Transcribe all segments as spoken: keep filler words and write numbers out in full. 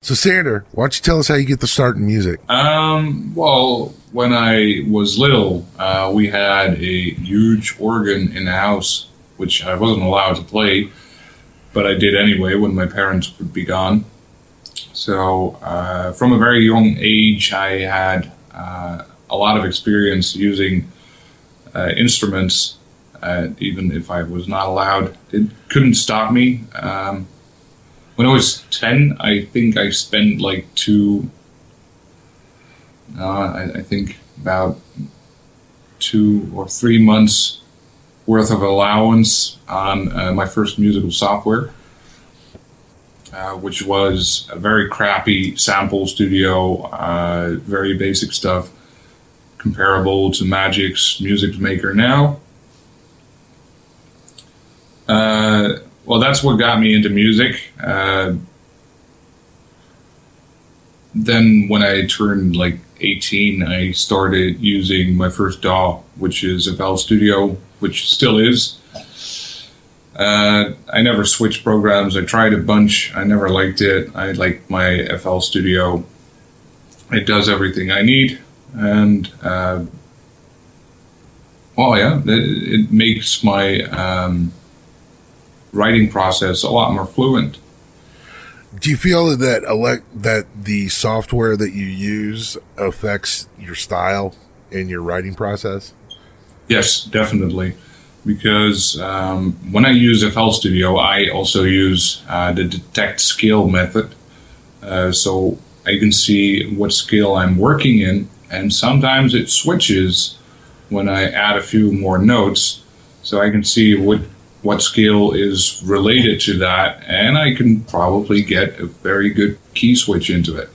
So, Sander, why don't you tell us how you get the start in music? Um, well, when I was little, uh, we had a huge organ in the house, which I wasn't allowed to play, but I did anyway when my parents would be gone. So uh, from a very young age, I had uh, a lot of experience using uh, instruments, uh, even if I was not allowed. It couldn't stop me. Um, when I was ten, I think I spent like two, uh, I, I think about two or three months worth of allowance on uh, my first musical software. Uh, which was a very crappy sample studio, uh, very basic stuff, comparable to Magic's Music Maker now. Uh, well, that's what got me into music. Uh, then when I turned like eighteen, I started using my first D A W, which is F L Studio, which still is. Uh, I never switched programs. I tried a bunch. I never liked it. I like my F L Studio. It does everything I need. And, uh, well, yeah, it, it makes my um, writing process a lot more fluent. Do you feel that elect that the software that you use affects your style in your writing process? Yes, definitely. Because um, when I use F L Studio, I also use uh, the detect scale method. Uh, so I can see what scale I'm working in, and sometimes it switches when I add a few more notes. So I can see what, what scale is related to that, and I can probably get a very good key switch into it.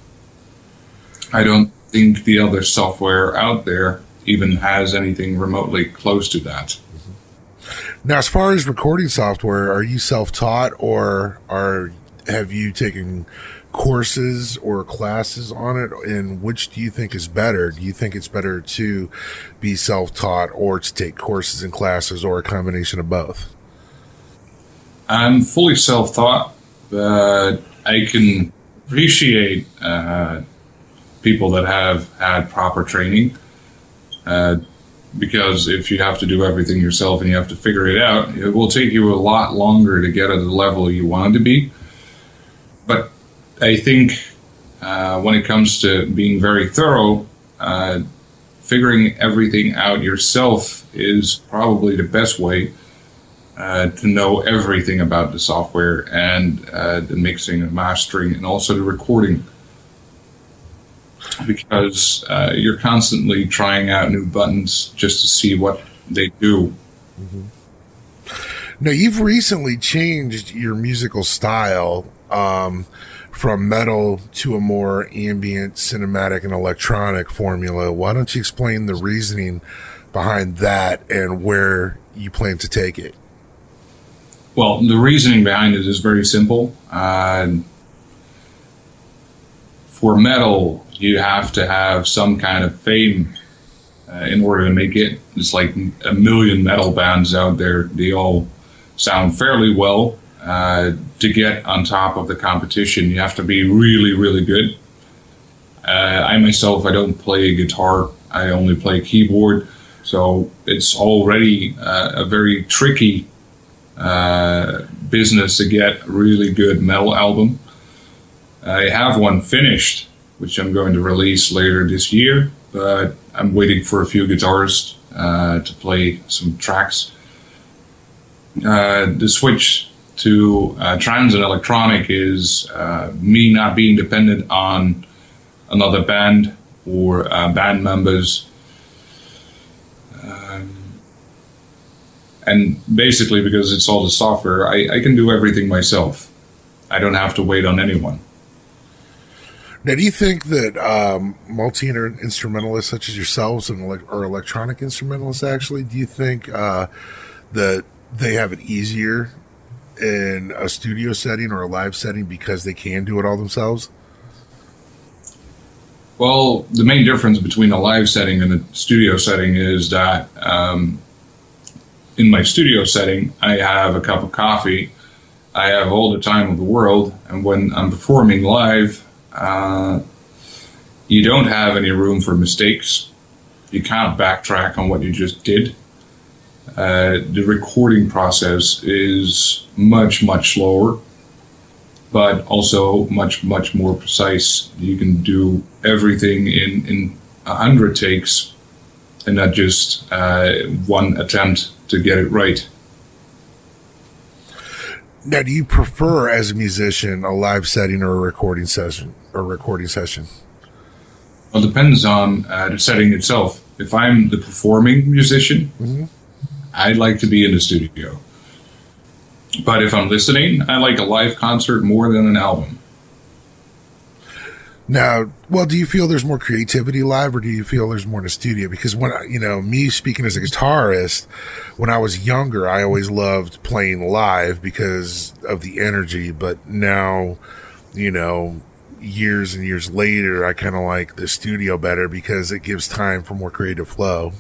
I don't think the other software out there even has anything remotely close to that. Now, as far as recording software, are you self-taught, or are have you taken courses or classes on it? And which do you think is better? Do you think it's better to be self-taught or to take courses and classes, or a combination of both? I'm fully self-taught, but I can appreciate uh, people that have had proper training. Uh, Because if you have to do everything yourself and you have to figure it out, it will take you a lot longer to get at the level you want to be. But I think uh, when it comes to being very thorough, uh, figuring everything out yourself is probably the best way uh, to know everything about the software and uh, the mixing and mastering and also the recording. Because uh, you're constantly trying out new buttons just to see what they do. Mm-hmm. Now, you've recently changed your musical style um, from metal to a more ambient, cinematic, and electronic formula. Why don't you explain the reasoning behind that and where you plan to take it? Well, the reasoning behind it is very simple. Uh, for metal, you have to have some kind of fame uh, in order to make it. It's like a million metal bands out there. They all sound fairly well. Uh, to get on top of the competition, you have to be really, really good. Uh, I myself, I don't play guitar. I only play keyboard. So it's already uh, a very tricky uh, business to get a really good metal album. I have one finished, which I'm going to release later this year, but I'm waiting for a few guitarists uh, to play some tracks. Uh, the switch to uh, trance and electronic is uh, me not being dependent on another band or uh, band members. Um, and basically, because it's all the software, I, I can do everything myself. I don't have to wait on anyone. Now, do you think that um, multi-instrumentalists such as yourselves and ele- or electronic instrumentalists, actually, do you think uh, that they have it easier in a studio setting or a live setting because they can do it all themselves? Well, the main difference between a live setting and a studio setting is that um, in my studio setting, I have a cup of coffee I have all the time of the world, and when I'm performing live, uh, you don't have any room for mistakes. You can't backtrack on what you just did. Uh, the recording process is much, much slower, but also much, much more precise. You can do everything in, in a hundred takes and not just uh, one attempt to get it right. Now, do you prefer, as a musician, a live setting or a recording session? Or recording session? Well, it depends on uh, the setting itself. If I'm the performing musician, mm-hmm. I'd like to be in the studio. But if I'm listening, I like a live concert more than an album. Now, well, do you feel there's more creativity live, or do you feel there's more in the studio? Because when, you know, me speaking as a guitarist, when I was younger, I always loved playing live because of the energy. But now, you know, years and years later, I kind of like the studio better because it gives time for more creative flow.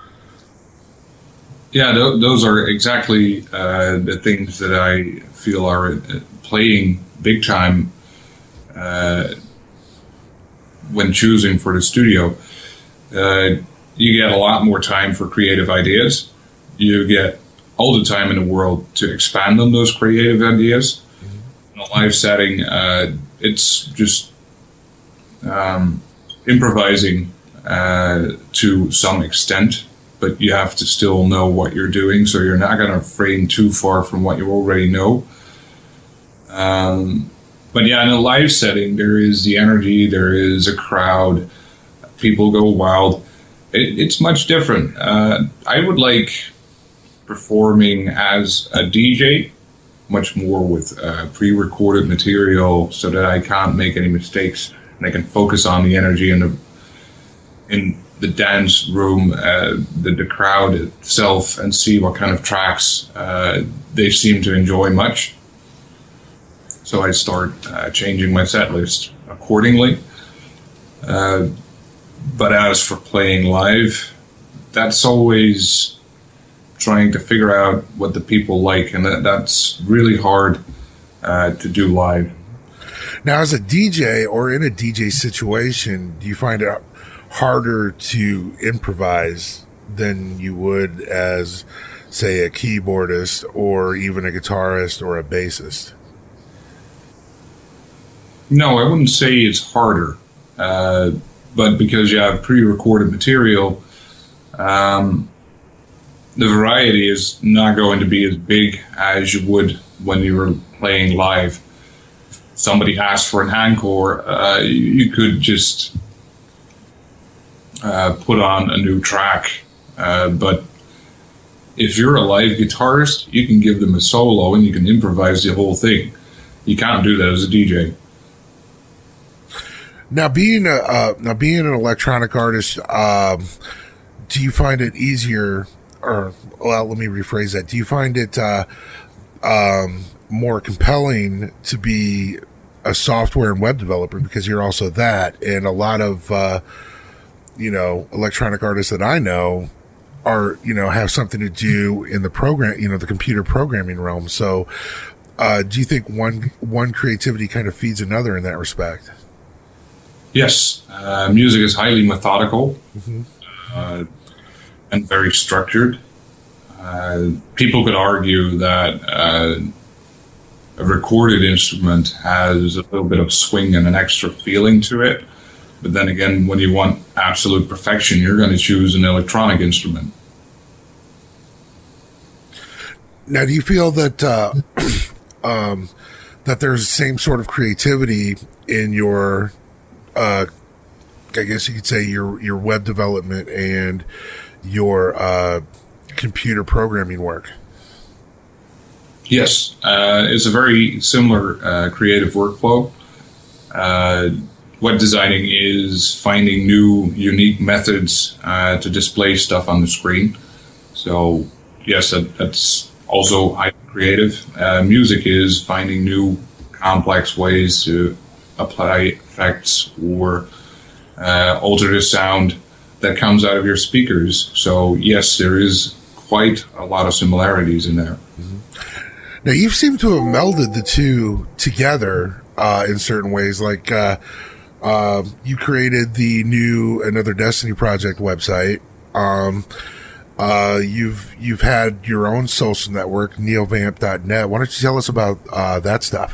Yeah, th- those are exactly uh, the things that I feel are uh, playing big time uh, when choosing for the studio. Uh, you get a lot more time for creative ideas. You get all the time in the world to expand on those creative ideas. Mm-hmm. In a live setting, uh, it's just um, improvising uh, to some extent, but you have to still know what you're doing, so you're not going to frame too far from what you already know. Um, but yeah, in a live setting, there is the energy, there is a crowd, people go wild. It, it's much different. Uh, I would like performing as a D J, much more with uh, pre-recorded material so that I can't make any mistakes and I can focus on the energy in the, in the dance room, uh, the, the crowd itself, and see what kind of tracks uh, they seem to enjoy much. So I start uh, changing my set list accordingly. Uh, but as for playing live, that's always trying to figure out what the people like, and that, that's really hard uh, to do live. Now, as a D J or in a D J situation, do you find it harder to improvise than you would as, say, a keyboardist or even a guitarist or a bassist? No, I wouldn't say it's harder, uh, but because you have pre-recorded material, um, the variety is not going to be as big as you would when you were playing live. If somebody asked for an encore, uh, you could just uh, put on a new track. Uh, but if you're a live guitarist, you can give them a solo and you can improvise the whole thing. You can't do that as a D J. Now, being a uh, now being an electronic artist, um, do you find it easier? Or, well, let me rephrase that. Do you find it uh, um, more compelling to be a software and web developer, because you're also that? And a lot of, uh, you know, electronic artists that I know are, you know, have something to do in the program, you know, the computer programming realm. So uh, do you think one one creativity kind of feeds another in that respect? Yes. Uh, music is highly methodical. Mm-hmm. Uh, and very structured. Uh, people could argue that uh, a recorded instrument has a little bit of swing and an extra feeling to it. But then again, when you want absolute perfection, you're going to choose an electronic instrument. Now, do you feel that uh, um, that there's the same sort of creativity in your, uh, I guess you could say, your your web development and your uh, computer programming work? Yes, uh, it's a very similar uh, creative workflow. Uh, web designing is finding new, unique methods uh, to display stuff on the screen. So, yes, that, that's also highly creative. Uh, music is finding new, complex ways to apply effects or uh, alter the sound that comes out of your speakers. So yes, there is quite a lot of similarities in there. Mm-hmm. Now, you seem to have melded the two together uh, in certain ways. Like uh, uh, you created the new Another Destiny Project website. Um, uh, you've you've had your own social network, neovamp dot net. Why don't you tell us about uh, that stuff?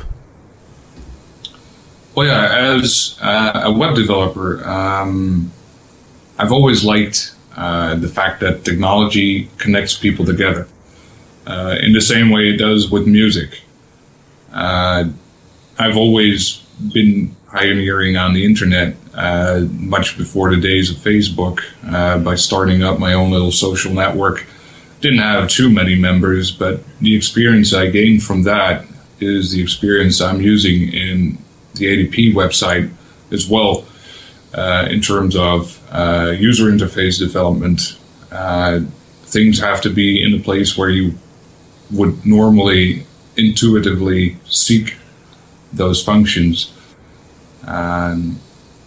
Well, yeah, as uh, a web developer, um, I've always liked uh, the fact that technology connects people together uh, in the same way it does with music. Uh, I've always been pioneering on the internet uh, much before the days of Facebook uh, by starting up my own little social network. Didn't have too many members, but the experience I gained from that is the experience I'm using in the A D P website as well, uh, in terms of uh, user interface development. Uh, things have to be in a place where you would normally intuitively seek those functions. Um,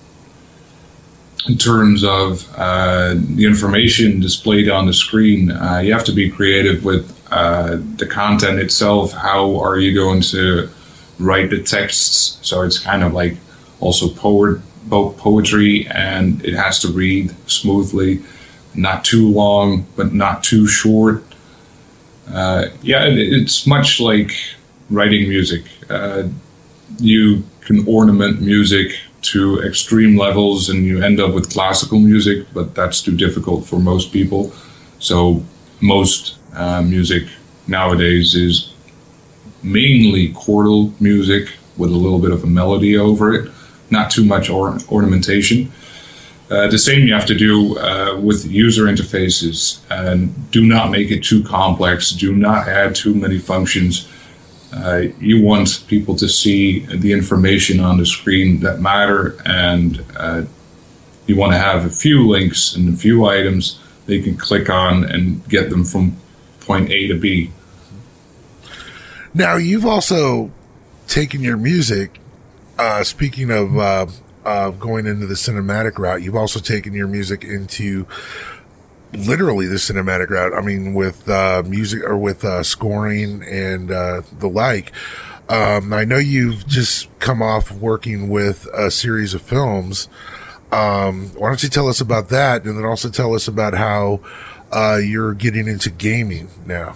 in terms of uh, the information displayed on the screen, uh, you have to be creative with uh, the content itself. How are you going to write the texts? So it's kind of like also poet, both poetry, and it has to read smoothly, not too long, but not too short. Uh, yeah, it, it's much like writing music. Uh, you can ornament music to extreme levels and you end up with classical music, but that's too difficult for most people. So most uh, music nowadays is mainly chordal music with a little bit of a melody over it, not too much or- ornamentation. Uh, the same you have to do uh, with user interfaces, and do not make it too complex, do not add too many functions. Uh, you want people to see the information on the screen that matter, and uh, you want to have a few links and a few items they can click on and get them from point A to B. Now, you've also taken your music, uh, speaking of uh, uh, going into the cinematic route, you've also taken your music into literally the cinematic route. I mean, with uh, music or with uh, scoring and uh, the like. Um, I know you've just come off working with a series of films. Um, why don't you tell us about that, and then also tell us about how uh, you're getting into gaming now?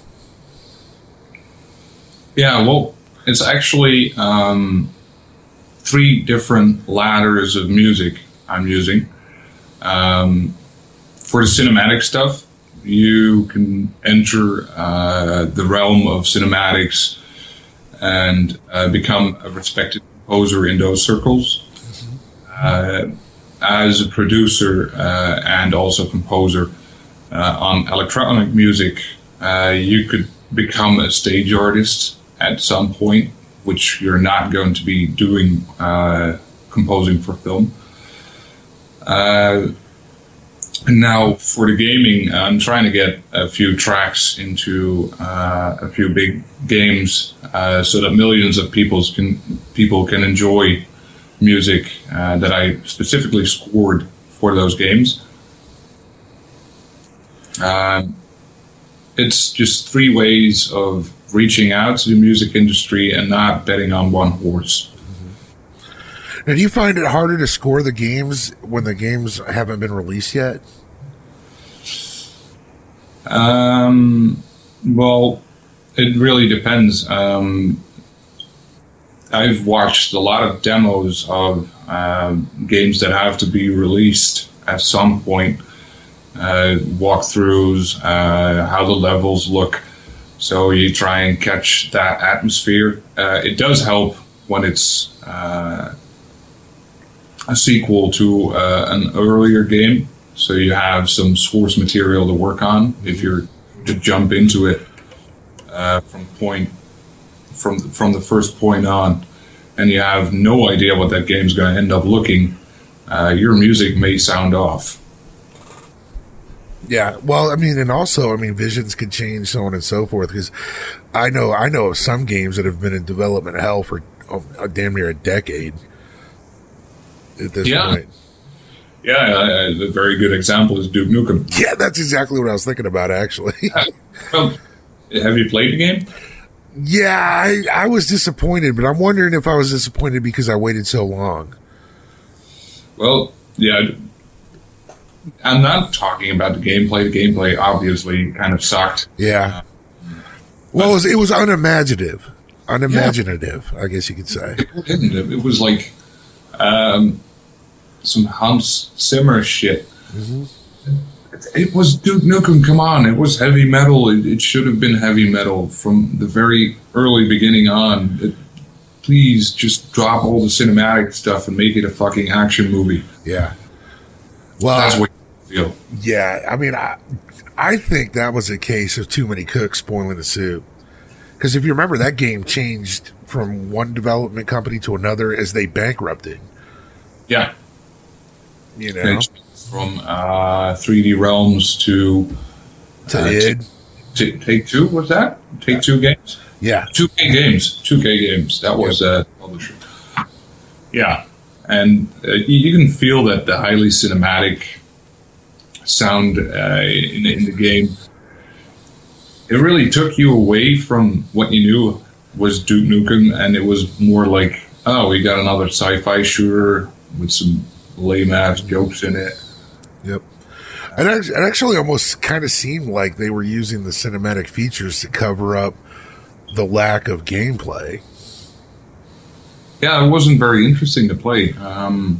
Yeah, well, it's actually um, three different ladders of music I'm using. Um, For the cinematic stuff, you can enter uh, the realm of cinematics and uh, become a respected composer in those circles. Uh, as a producer uh, and also composer uh, on electronic music, uh, you could become a stage artist at some point, which you're not going to be doing uh, composing for film. Uh, And now for the gaming, I'm trying to get a few tracks into uh, a few big games uh, so that millions of people can people can enjoy music uh, that I specifically scored for those games. Uh, it's just three ways of reaching out to the music industry and not betting on one horse. Now, do you find it harder to score the games when the games haven't been released yet? Um, well, it really depends. Um, I've watched a lot of demos of uh, games that have to be released at some point, uh, walkthroughs, uh, how the levels look. So you try and catch that atmosphere. Uh, it does help when it's uh, a sequel to uh, an earlier game, so you have some source material to work on if you're to jump into it uh, from point from from the first point on, and you have no idea what that game's going to end up looking. Uh, your music may sound off. Yeah, well, I mean, and also, I mean, visions could change, so on and so forth. Because I know, I know of some games that have been in development hell for oh, damn near a decade. At this yeah. point. Yeah, uh, a very good example is Duke Nukem. Yeah, that's exactly what I was thinking about, actually. uh, well, have you played the game? Yeah, I, I was disappointed, but I'm wondering if I was disappointed because I waited so long. Well, yeah, I'm not talking about the gameplay. The gameplay obviously kind of sucked. Yeah. Uh, well, it was, it was unimaginative. Unimaginative, yeah. I guess you could say. It didn't. It was like um, some Hans Zimmer shit. Mm-hmm. It was Duke Nukem, come on. It was heavy metal. It, it should have been heavy metal from the very early beginning on. It, please just drop all the cinematic stuff and make it a fucking action movie. Yeah. Well, that's what you feel. Yeah, I mean, I, I think that was a case of too many cooks spoiling the soup. Because if you remember, that game changed from one development company to another as they bankrupted. Yeah. You know? From uh, three D Realms to to uh, id. T- t- Take Two, was that? Take Two Games? Yeah. two K Games. two K Games. That was yep. uh, publisher. Yeah. And uh, you, you can feel that the highly cinematic sound uh, in, in the game, it really took you away from what you knew was Duke Nukem, and it was more like, oh, we got another sci-fi shooter with some lame-ass jokes in it. Yep. And it actually almost kind of seemed like they were using the cinematic features to cover up the lack of gameplay. Yeah, it wasn't very interesting to play. Um,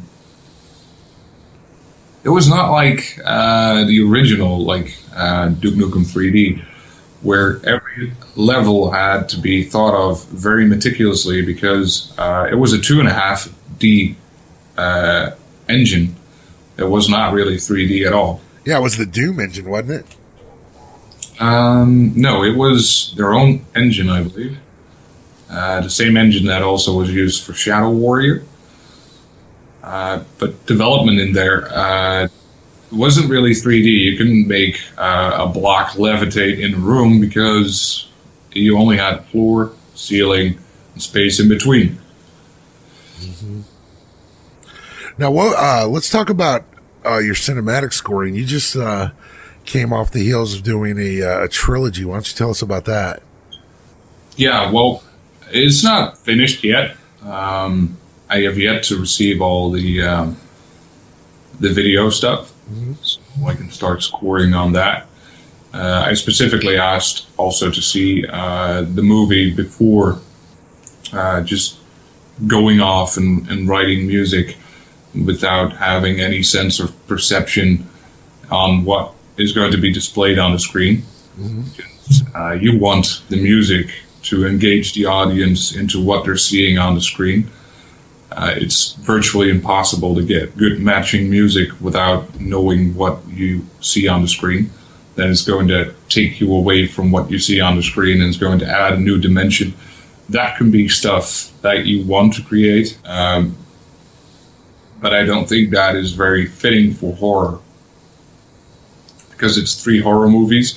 it was not like uh, the original, like uh, Duke Nukem three D, where every level had to be thought of very meticulously because uh, it was a two and a half D uh, engine. It was not really three D at all. Yeah, it was the Doom engine, wasn't it? Um, no, it was their own engine, I believe. Uh, the same engine that also was used for Shadow Warrior. Uh, but development in there uh, wasn't really three D. You couldn't make uh, a block levitate in a room because you only had floor, ceiling, and space in between. Mm-hmm. Now, well, uh, let's talk about uh, your cinematic scoring. You just uh, came off the heels of doing a, uh, a trilogy. Why don't you tell us about that? Yeah, well, it's not finished yet. Um, I have yet to receive all the um, the video stuff, mm-hmm. so I can start scoring on that. Uh, I specifically asked also to see uh, the movie before uh, just going off and, and writing music without having any sense of perception on what is going to be displayed on the screen. Mm-hmm. Uh, you want the music to engage the audience into what they're seeing on the screen. Uh, it's virtually impossible to get good matching music without knowing what you see on the screen. Then it's going to take you away from what you see on the screen and it's going to add a new dimension. That can be stuff that you want to create, um, but I don't think that is very fitting for horror because it's three horror movies.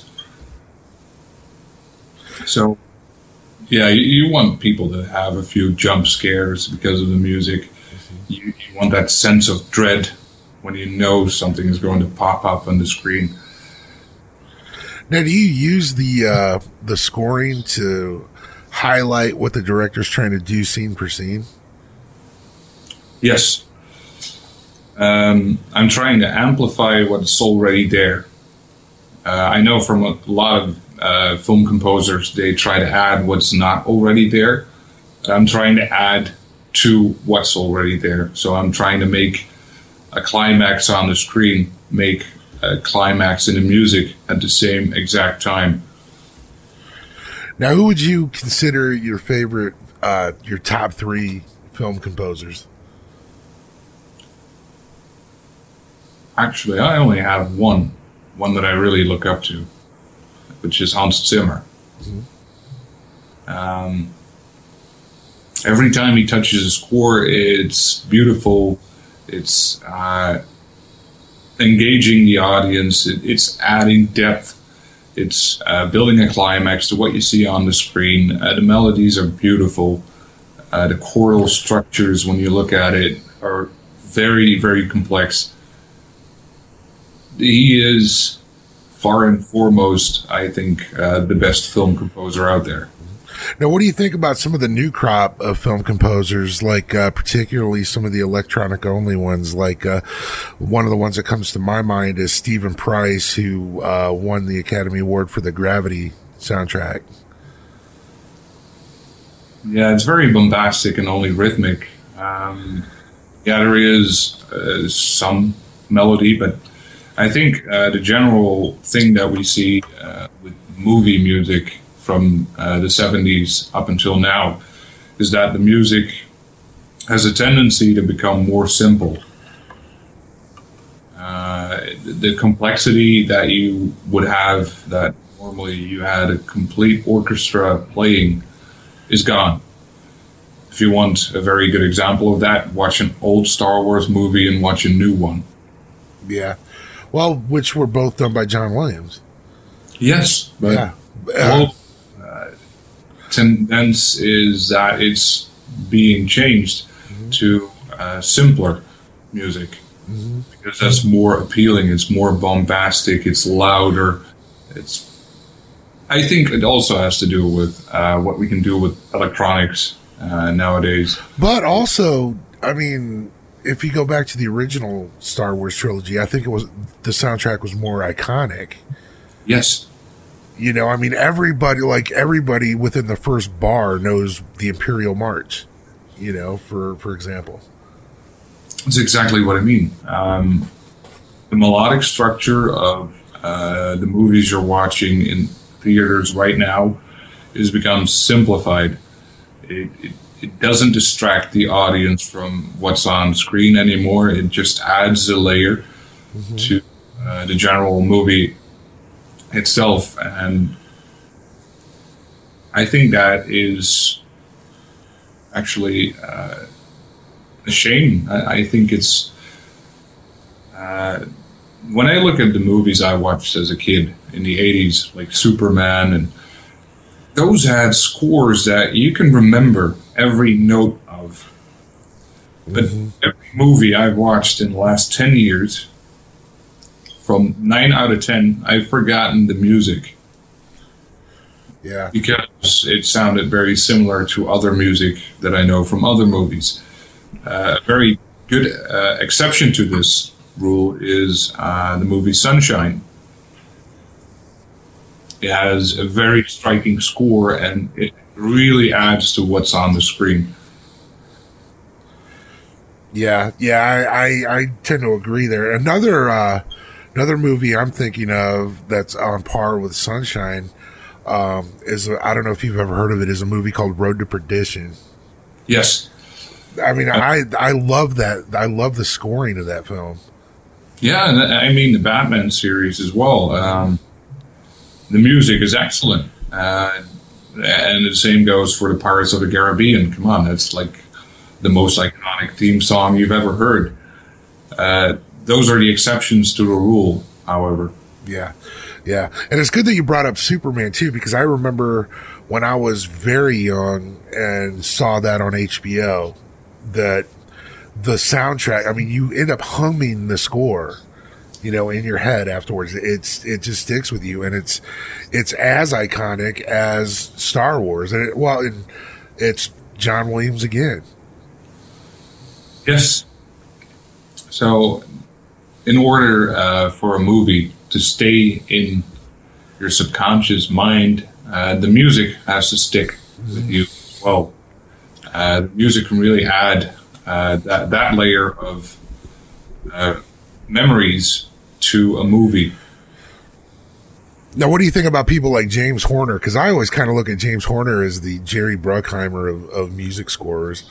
So, yeah, you, you want people to have a few jump scares because of the music. Mm-hmm. You, you want that sense of dread when you know something is going to pop up on the screen. Now, do you use the uh, the scoring to highlight what the director's trying to do scene per scene? Yes. Um, I'm trying to amplify what's already there. Uh, I know from a lot of uh, film composers, they try to add what's not already there. I'm trying to add to what's already there. So I'm trying to make a climax on the screen, make a climax in the music at the same exact time. Now, who would you consider your favorite, uh, your top three film composers? Actually, I only have one, one that I really look up to, which is Hans Zimmer. Mm-hmm. Um, every time he touches a score, it's beautiful. It's uh, engaging the audience. It, it's adding depth. It's uh, building a climax to what you see on the screen. Uh, the melodies are beautiful. Uh, the choral structures, when you look at it, are very, very complex. He is far and foremost, I think, uh, the best film composer out there. Now, what do you think about some of the new crop of film composers, like uh, particularly some of the electronic only ones? Like uh, one of the ones that comes to my mind is Stephen Price, who uh, won the Academy Award for the Gravity soundtrack. Yeah, it's very bombastic and only rhythmic. Um, yeah, there is uh, some melody, but I think uh, the general thing that we see uh, with movie music from uh, the seventies up until now is that the music has a tendency to become more simple. Uh, the complexity that you would have, that normally you had a complete orchestra playing, is gone. If you want a very good example of that, watch an old Star Wars movie and watch a new one. Yeah. Well, which were both done by John Williams. Yes, but yeah. well, uh, tendency is that it's being changed mm-hmm. to uh, simpler music mm-hmm. because that's more appealing. It's more bombastic. It's louder. It's. I think it also has to do with uh, what we can do with electronics uh, nowadays. But also, I mean, if you go back to the original Star Wars trilogy, I think it was the soundtrack was more iconic. Yes. You know, I mean, everybody, like everybody within the first bar knows the Imperial March, you know, for, for example. That's exactly what I mean. Um, the melodic structure of uh, the movies you're watching in theaters right now has become simplified. It, it, it doesn't distract the audience from what's on screen anymore. It just adds a layer mm-hmm. to uh, the general movie itself, and I think that is actually uh, a shame. I, I think it's uh, when I look at the movies I watched as a kid in the eighties, like Superman, and those had scores that you can remember every note of. But mm-hmm. every movie I've watched in the last ten years, from nine out of ten, I've forgotten the music. Yeah. Because it sounded very similar to other music that I know from other movies. Uh, a very good uh, exception to this rule is uh, the movie Sunshine. It has a very striking score, and it really adds to what's on the screen. Yeah, yeah, I, I, I tend to agree there. Another uh, another movie I'm thinking of that's on par with Sunshine um, is, I don't know if you've ever heard of it, is a movie called Road to Perdition. Yes. I mean, I I love that. I love the scoring of that film. Yeah, and I mean the Batman series as well. Um, the music is excellent. Uh, and the same goes for the Pirates of the Caribbean. Come on, that's like the most iconic theme song you've ever heard. Uh, those are the exceptions to the rule, however. Yeah, yeah. And it's good that you brought up Superman, too, because I remember when I was very young and saw that on H B O, that the soundtrack, I mean, you end up humming the score, you know, in your head afterwards. It's, it just sticks with you, and it's, it's as iconic as Star Wars. And it, well, it, it's John Williams again. Yes. So, in order uh, for a movie to stay in your subconscious mind, uh, the music has to stick with you as well. Uh, the music can really add uh, that that layer of uh, memories to a movie. Now, what do you think about people like James Horner? Because I always kind of look at James Horner as the Jerry Bruckheimer of, of music scorers.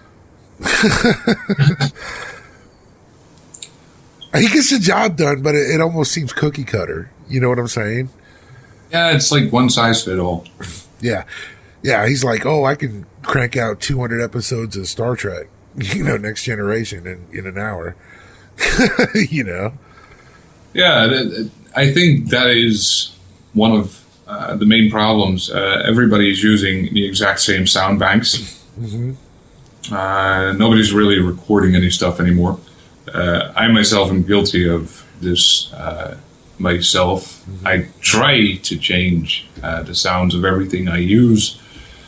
He gets the job done, but it, it almost seems cookie cutter. You know what I'm saying? Yeah, it's like one size fit all. Yeah. Yeah, he's like, oh, I can crank out two hundred episodes of Star Trek, you know, Next Generation in, in an hour. You know? Yeah, I think that is one of uh, the main problems. Uh, everybody is using the exact same sound banks. Mm-hmm. Uh, nobody's really recording any stuff anymore. Uh, I myself am guilty of this uh, myself. Mm-hmm. I try to change uh, the sounds of everything I use,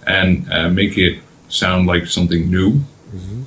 and uh, make it sound like something new. Mm-hmm.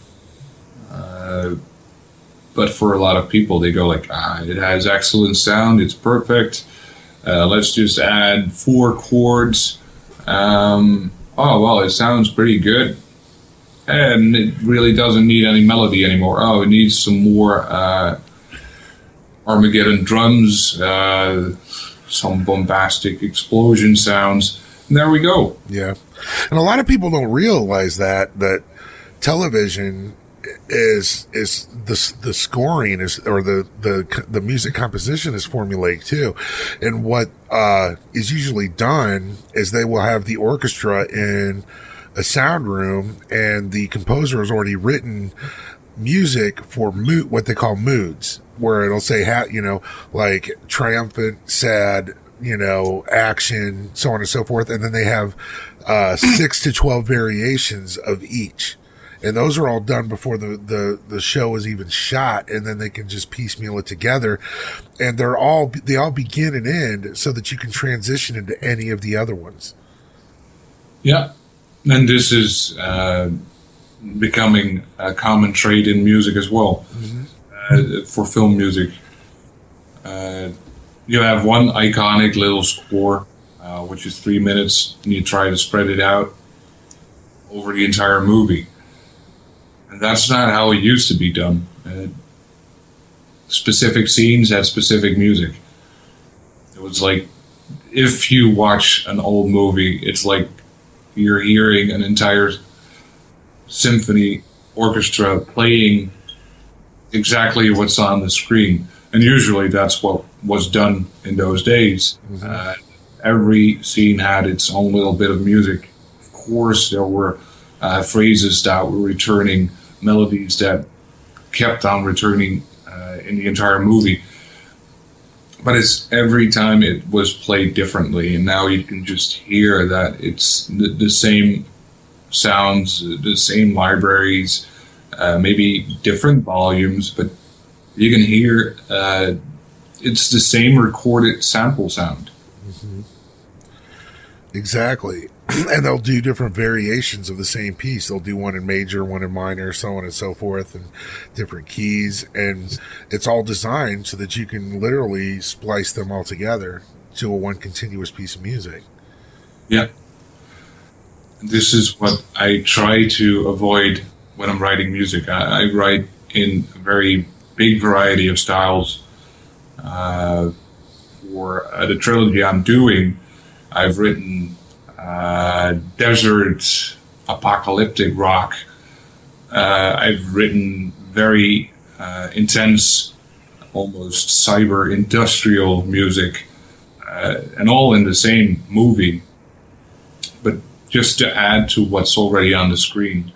Uh, but for a lot of people, they go like, ah, it has excellent sound, it's perfect. Uh, let's just add four chords. Um, oh, well, it sounds pretty good. And it really doesn't need any melody anymore. Oh, it needs some more uh, Armageddon drums, uh, some bombastic explosion sounds. And there we go. Yeah. And a lot of people don't realize that, that television is is the the scoring is or the the the music composition is formulaic too, and what uh, is usually done is they will have the orchestra in a sound room, and the composer has already written music for mood, what they call moods, where it'll say ha- you know like triumphant, sad, you know, action, so on and so forth, and then they have uh, six to twelve variations of each. And those are all done before the, the, the show is even shot, and then they can just piecemeal it together. And they're all, they all begin and end so that you can transition into any of the other ones. Yeah. And this is uh, becoming a common trait in music as well. Mm-hmm. Uh, for film music. Uh, you have one iconic little score, uh, which is three minutes, and you try to spread it out over the entire movie. And that's not how it used to be done. Uh, specific scenes had specific music. It was like, if you watch an old movie, it's like you're hearing an entire symphony orchestra playing exactly what's on the screen. And usually that's what was done in those days. Mm-hmm. Uh, every scene had its own little bit of music. Of course, there were uh, phrases that were returning, melodies that kept on returning uh, in the entire movie. But it's every time it was played differently, and now you can just hear that it's the, the same sounds, the same libraries, uh, maybe different volumes, but you can hear uh, it's the same recorded sample sound. Mm-hmm. Exactly. And they'll do different variations of the same piece. They'll do one in major, one in minor, so on and so forth, and different keys. And it's all designed so that you can literally splice them all together to a one continuous piece of music. Yeah. This is what I try to avoid when I'm writing music. I, I write in a very big variety of styles. Uh, for uh, the trilogy I'm doing, I've written uh, desert, apocalyptic rock. Uh, I've written very uh, intense, almost cyber industrial music, uh, and all in the same movie, but just to add to what's already on the screen.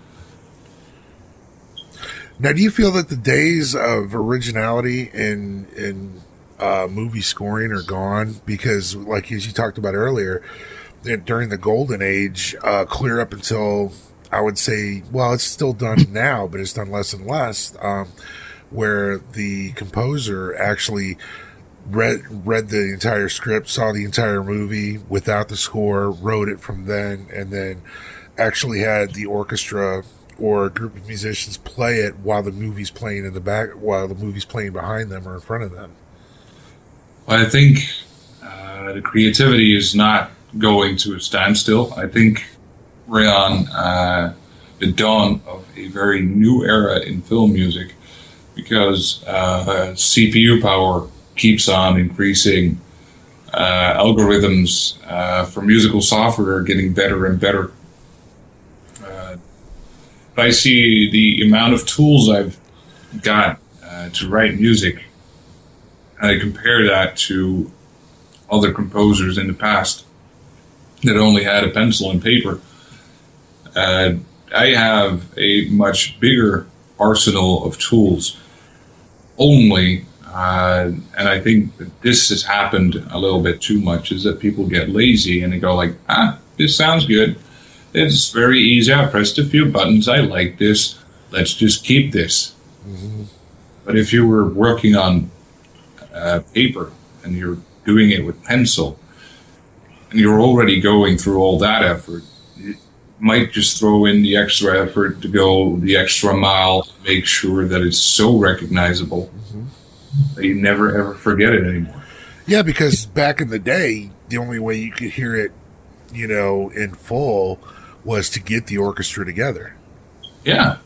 Now, do you feel that the days of originality in in uh, movie scoring are gone? Because, like as you talked about earlier, during the golden age, uh, clear up until, I would say, well, it's still done now, but it's done less and less, um, where the composer actually read read the entire script, saw the entire movie without the score, wrote it from then, and then actually had the orchestra or a group of musicians play it while the movie's playing in the back, while the movie's playing behind them or in front of them. Well, I think uh, the creativity is not going to a standstill. I think we're on uh, the dawn of a very new era in film music, because uh, C P U power keeps on increasing. Uh, algorithms uh, for musical software are getting better and better. Uh, I see the amount of tools I've got uh, to write music, and I compare that to other composers in the past that only had a pencil and paper. Uh, I have a much bigger arsenal of tools. Only, uh, and I think that this has happened a little bit too much, is that people get lazy and they go like, ah, this sounds good. It's very easy. I pressed a few buttons. I like this. Let's just keep this. Mm-hmm. But if you were working on uh, paper and you're doing it with pencil, and you're already going through all that effort, might just throw in the extra effort to go the extra mile, to make sure that it's so recognizable mm-hmm. that you never ever forget it anymore. Yeah, because back in the day, the only way you could hear it, you know, in full was to get the orchestra together. Yeah.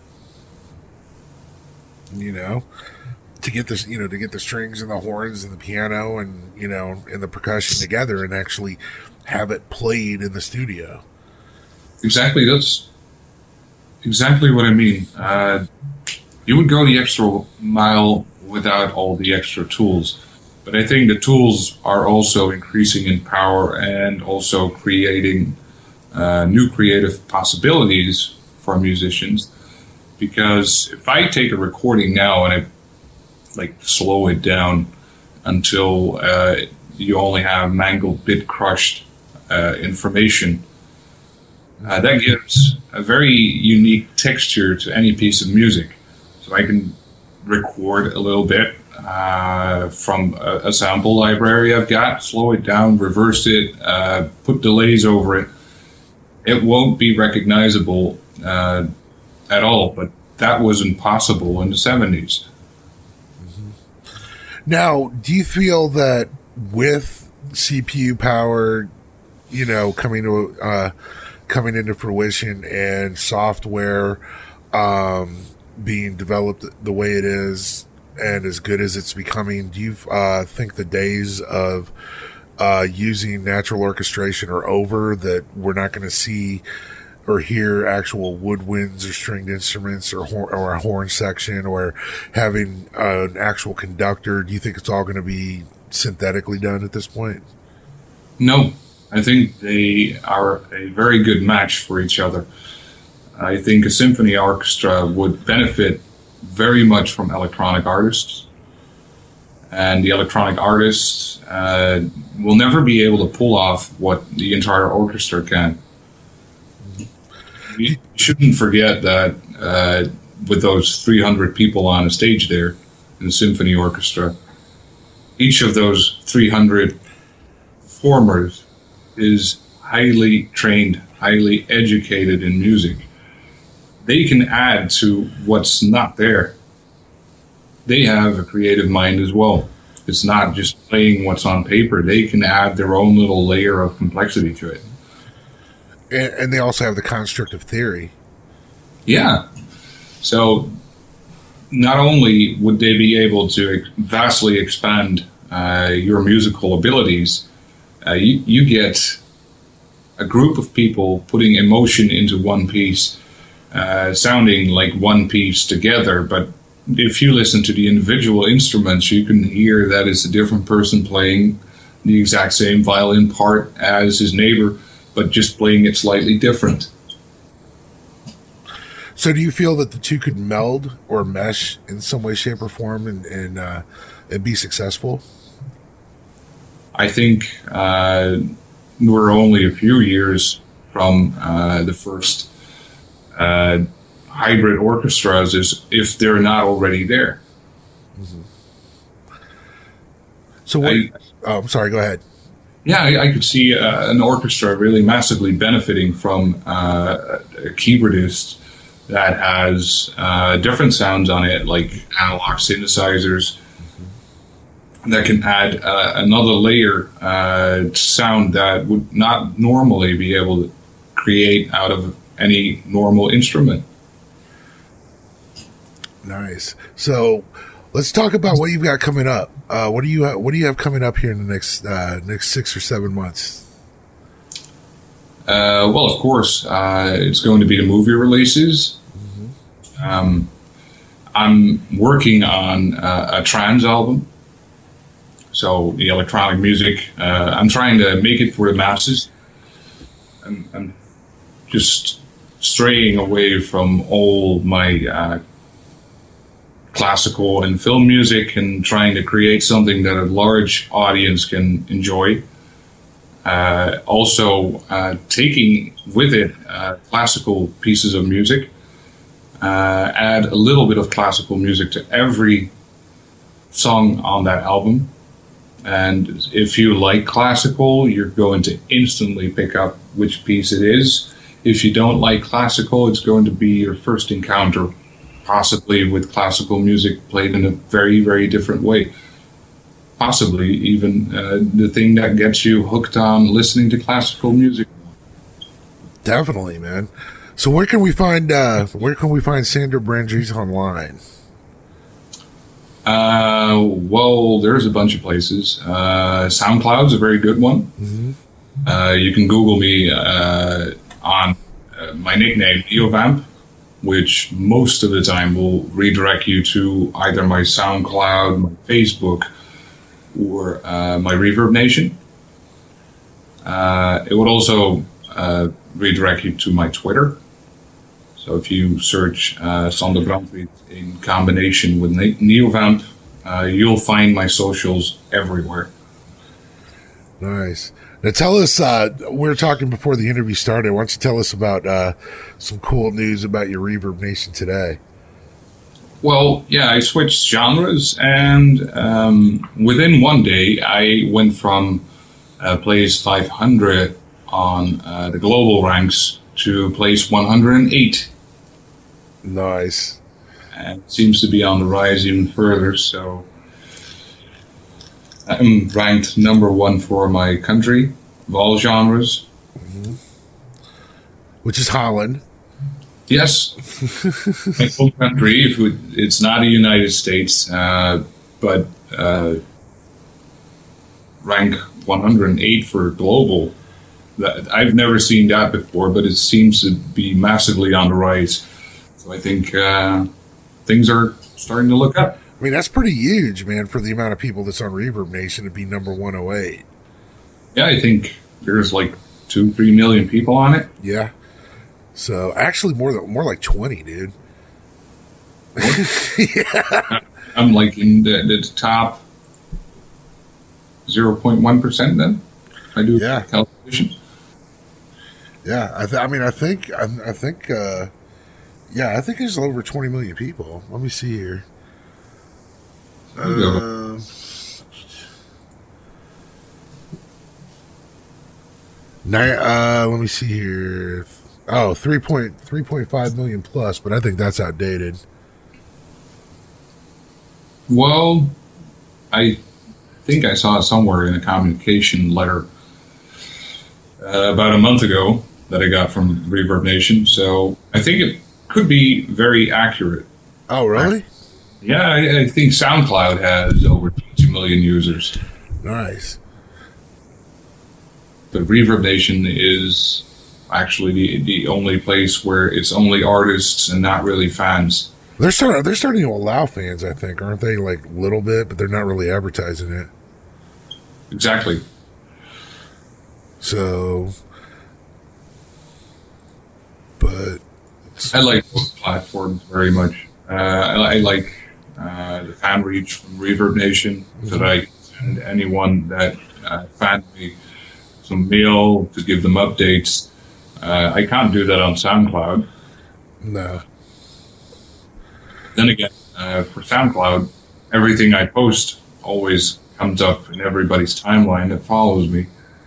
You know, to get this, you know, to get the strings and the horns and the piano and, you know, and the percussion together and actually have it played in the studio. Exactly. That's exactly what I mean. Uh, you would go the extra mile without all the extra tools. But I think the tools are also increasing in power and also creating uh, new creative possibilities for musicians. Because if I take a recording now and I like slow it down until uh, you only have mangled bit crushed uh, information, uh, that gives a very unique texture to any piece of music. So I can record a little bit uh, from a, a sample library I've got, slow it down, reverse it, uh, put delays over it. It won't be recognizable uh, at all, but that wasn't possible in the seventies. Mm-hmm. Now, do you feel that with C P U power, you know, coming to uh, coming into fruition and software um, being developed the way it is and as good as it's becoming, do you uh, think the days of uh, using natural orchestration are over, that we're not going to see or hear actual woodwinds or stringed instruments or, hor- or a horn section or having uh, an actual conductor? Do you think it's all going to be synthetically done at this point? No, I think they are a very good match for each other. I think a symphony orchestra would benefit very much from electronic artists, and the electronic artists uh, will never be able to pull off what the entire orchestra can. You shouldn't forget that uh, with those three hundred people on a stage there in the symphony orchestra, each of those three hundred performers is highly trained, highly educated in music. They can add to what's not there. They have a creative mind as well. It's not just playing what's on paper. They can add their own little layer of complexity to it. And, and they also have the construct of theory. Yeah. So not only would they be able to vastly expand uh, your musical abilities, uh, you, you get a group of people putting emotion into one piece, uh, sounding like one piece together. But if you listen to the individual instruments, you can hear that it's a different person playing the exact same violin part as his neighbor, but just playing it slightly different. So do you feel that the two could meld or mesh in some way, shape, or form and, and, uh, and be successful? I think uh, we're only a few years from uh, the first uh, hybrid orchestras, is if they're not already there. Mm-hmm. So what? I, oh, I'm sorry. Go ahead. Yeah, I, I could see uh, an orchestra really massively benefiting from uh, a keyboardist that has uh, different sounds on it, like analog synthesizers, mm-hmm. that can add uh, another layer uh, to sound that would not normally be able to create out of any normal instrument. Nice. So let's talk about what you've got coming up. Uh, what do you ha- What do you have coming up here in the next uh, next six or seven months? Uh, well, of course, uh, it's going to be the movie releases. Mm-hmm. Um, I'm working on uh, a trance album, so the electronic music. Uh, I'm trying to make it for the masses. I'm, I'm just straying away from all my uh, classical and film music and trying to create something that a large audience can enjoy. Uh, also uh, taking with it uh, classical pieces of music, uh, add a little bit of classical music to every song on that album. And if you like classical, you're going to instantly pick up which piece it is. If you don't like classical, it's going to be your first encounter, possibly with classical music played in a very, very different way. Possibly even uh, the thing that gets you hooked on listening to classical music. Definitely, man. So where can we find uh, where can we find Sander Brandries online? Uh, well, there's a bunch of places. Uh, SoundCloud's a very good one. Mm-hmm. Uh, you can Google me uh, on uh, my nickname, Neovamp, which most of the time will redirect you to either my SoundCloud, my Facebook, or uh, my Reverb Nation. Uh, it would also uh, redirect you to my Twitter. So if you search uh, Sander Brandries in combination with ne- Neovamp, uh, you'll find my socials everywhere. Nice. Now tell us, uh, we were talking before the interview started. Why don't you tell us about uh, some cool news about your Reverb Nation today? Well, yeah, I switched genres, and um, within one day, I went from uh, place five hundred on uh, the global ranks to place one hundred eight. Nice. And it seems to be on the rise even further, so I'm ranked number one for my country of all genres. Mm-hmm. Which is Holland. Yes, my whole country. If it, it's not a United States, uh, but uh, rank one hundred eight for global. That, I've never seen that before, but it seems to be massively on the rise. So I think uh, things are starting to look up. I mean, that's pretty huge, man, for the amount of people that's on Reverb Nation to be number one oh eight. Yeah, I think there's like two, three million people on it. Yeah. So actually, more than more like twenty, dude. Yeah. I'm like in the, the top zero point one percent. Then I do yeah. calculation. Yeah, I, th- I mean, I think, I, I think, uh, yeah, I think there's over twenty million people. Let me see here. Uh, ni- uh, let me see here. Oh, three point five million plus, but I think that's outdated. Well, I think I saw it somewhere in a communication letter uh, about a month ago that I got from Reverb Nation, so I think it could be very accurate. Oh, really? Yeah, I, I think SoundCloud has over two million users. Nice. But Reverb Nation is actually the the only place where it's only artists and not really fans. They're starting. They're starting to allow fans, I think, aren't they? Like a little bit, but they're not really advertising it. Exactly. So, but I like both platforms very much. Uh, I, I like uh, the fan reach from Reverb Nation, mm-hmm. so that I can send anyone that uh, fan me some mail to give them updates. Uh, I can't do that on SoundCloud. No. Then again, uh, for SoundCloud, everything I post always comes up in everybody's timeline that follows me.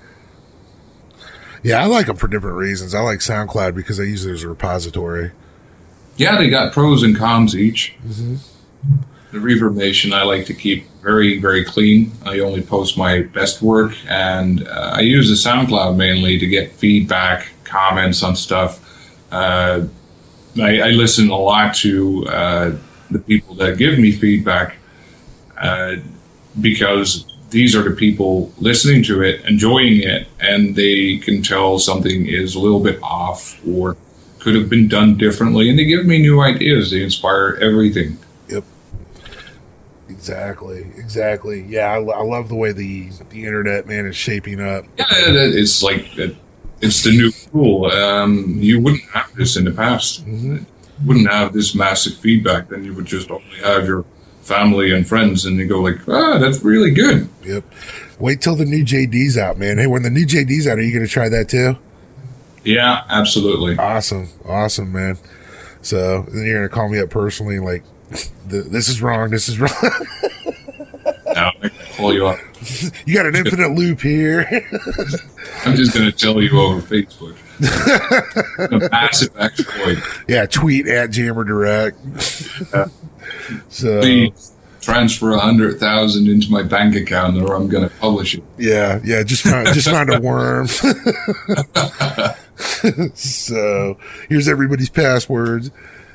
Yeah, I like them for different reasons. I like SoundCloud because I use it as a repository. Yeah, they got pros and cons each. Mm-hmm. The Reverb Nation I like to keep very, very clean. I only post my best work, and uh, I use the SoundCloud mainly to get feedback, comments on stuff. Uh, I, I listen a lot to uh, the people that give me feedback uh, because these are the people listening to it, enjoying it, and they can tell something is a little bit off or could have been done differently, and they give me new ideas. They inspire everything. Yep. Exactly. Exactly. Yeah, I, I love the way the, the internet, man, is shaping up. Yeah, it's like it's the new cool. Um, you wouldn't have this in the past. Mm-hmm. You wouldn't have this massive feedback. Then you would just only have your family and friends, and they go like, "Ah, that's really good." Yep. Wait till the new J D's out, man. Hey, when the new J D's out, are you going to try that too? Yeah, absolutely. Awesome, awesome, man. So then you're going to call me up personally, like, this is wrong. This is wrong. Now I can call you up. You got an infinite loop here. I'm just going to tell you over Facebook. A massive exploit. Yeah, tweet at Jammer Direct. Yeah. So please transfer a hundred thousand into my bank account, or I'm going to publish it. Yeah, yeah, just find, just find a worm. So here's everybody's passwords.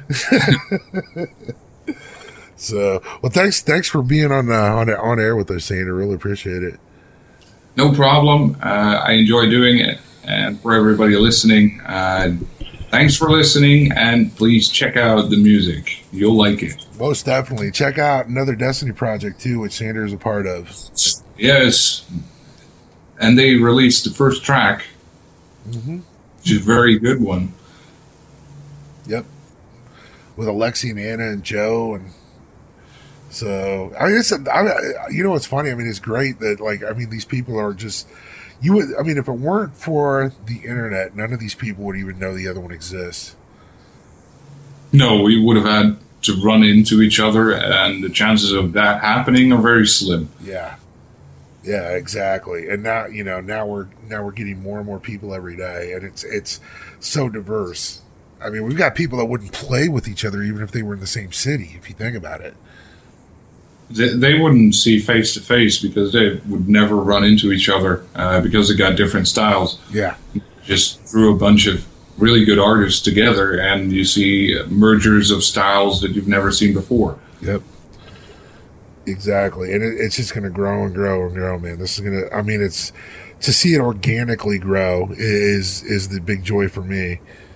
So, well, thanks, thanks for being on uh, on on air with us, Saint. I really appreciate it. No problem. Uh, I enjoy doing it, and for everybody listening, uh, thanks for listening, and please check out the music. You'll like it. Most definitely. Check out another Destiny project too, which Sander is a part of. Yes, and they released the first track, mm-hmm. which is a very good one. Yep, with Alexi and Anna and Joe and. So I mean, it's a, I, you know what's funny? I mean, it's great that like I mean these people are just you would I mean if it weren't for the internet, none of these people would even know the other one exists. No, we would have had to run into each other, and the chances of that happening are very slim. Yeah, yeah, exactly. And now you know now we're now we're getting more and more people every day, and it's it's so diverse. I mean, we've got people that wouldn't play with each other even if they were in the same city. If you think about it. They, they wouldn't see face to face because they would never run into each other uh, because they got different styles. Yeah. Just threw a bunch of really good artists together, and you see mergers of styles that you've never seen before. Yep. Exactly. And it, it's just going to grow and grow and grow, man. This is going to, I mean, it's, to see it organically grow is, is the big joy for me.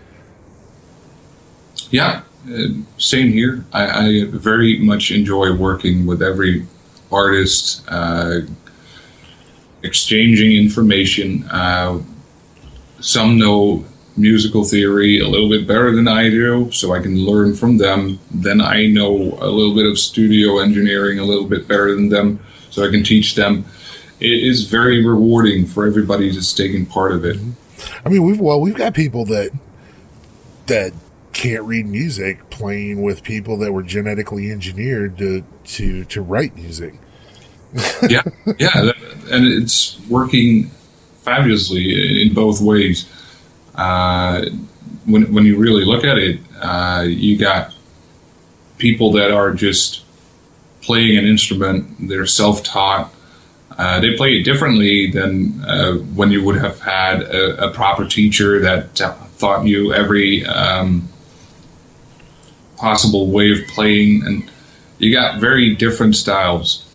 Yeah. Uh, same here. I, I very much enjoy working with every artist, uh, exchanging information. Uh, some know musical theory a little bit better than I do, so I can learn from them. Then I know a little bit of studio engineering a little bit better than them, so I can teach them. It is very rewarding for everybody that's taking part of it. I mean, we've well, we've got people that that. can't read music playing with people that were genetically engineered to to to write music. yeah yeah and it's working fabulously in both ways. Uh when when you really look at it, uh you got people that are just playing an instrument. They're self-taught. Uh, they play it differently than uh, when you would have had a, a proper teacher that taught you every um possible way of playing, and you got very different styles.